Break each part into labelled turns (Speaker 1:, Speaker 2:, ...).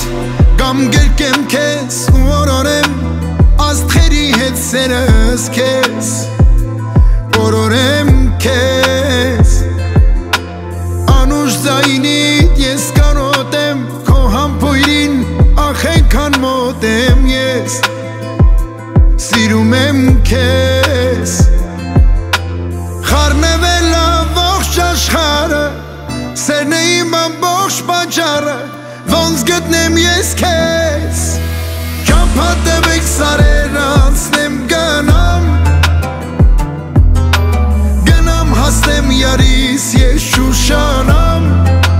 Speaker 1: Կամ գերկեմ քեզ ու օրորեմ աստղերի հետ սերս քեզ Օրորեմ քեզ Անուշ ձայնիդ ես կանոտեմ Քո համբույրին ախ ենքան մոտ եմ ես Սիրում եմ քեզ Խառնվել ամբողջ աշխարհը Սերն է իմ ամբողջ պատճառը Ոնց գտնեմ ես քեզ Չափատվեք սարեր անցնեմ գնամ Գնամ հասնեմ յարիս ես շուշանամ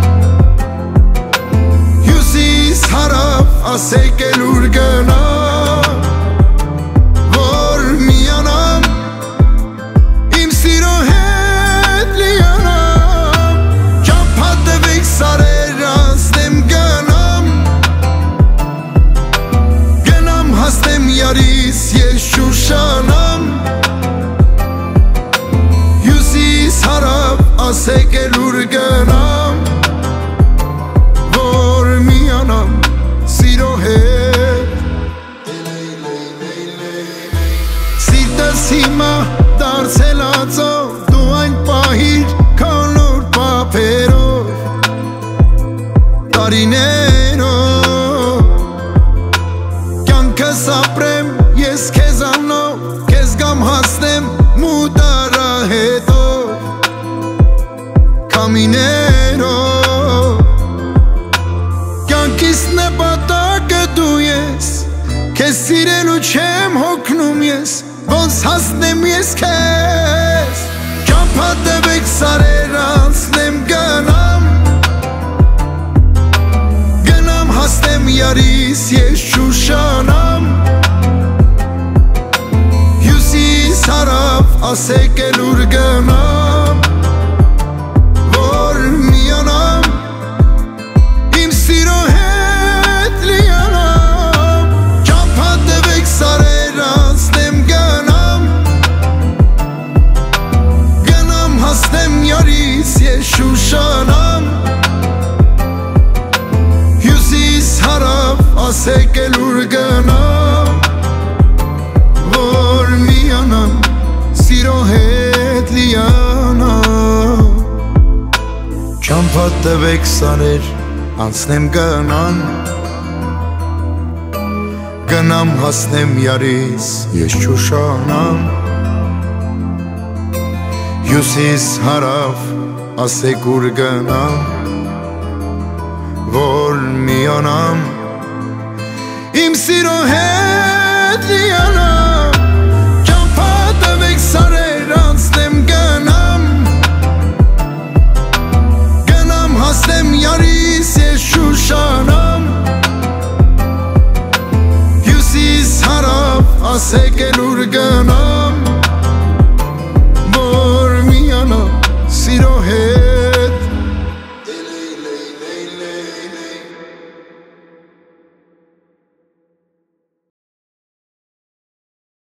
Speaker 1: Հյուսիս հարավ ասեք էլ ուր գնամ Որ միանամ Իմ սիրո հետ լիանամ Չափատվեք սարեր անցնեմ գնամ Գնամ հասնեմ յարիս ես շուշանամ Հյուսիս հարավ ասեք էլ ուր գնամ Որ միանամ սիրո հետ Սիրտս հիմա դարձել ածո Դու այն պահիր քանոր պապերով Տարիներով Կյանքս ապրեմ ես քեզանով Քեզ գամ հասնեմ մուտարա հետով Կամիներով Կյանքիս նպատակը դու ես Քեզ սիրելու չեմ հոգնում ես Ոնց հասնեմ ես քեզ Չափատվեք սարեր անցնեմ գնամ Գնամ հասնեմ յարիս ես շուշանամ Հյուսիս հարավ ասեք էլ ուր գնամ Որ միանամ Իմ սիրո հետ լիանամ Չափատվեք սարեր անցնեմ գնամ Գնամ հասնեմ յարիս ես շուշանամ Հյուսիս հարավ ասեք էլ ուր գնամ Որ միանամ սիրո հետ լիանամ Չափատվեք սարեր անցնեմ գնամ Գնամ հասնեմ յարիս ես շուշանամ Հյուսիս հարավ ասեք ուր գնամ Որ միանամ Իմ սիրո հետ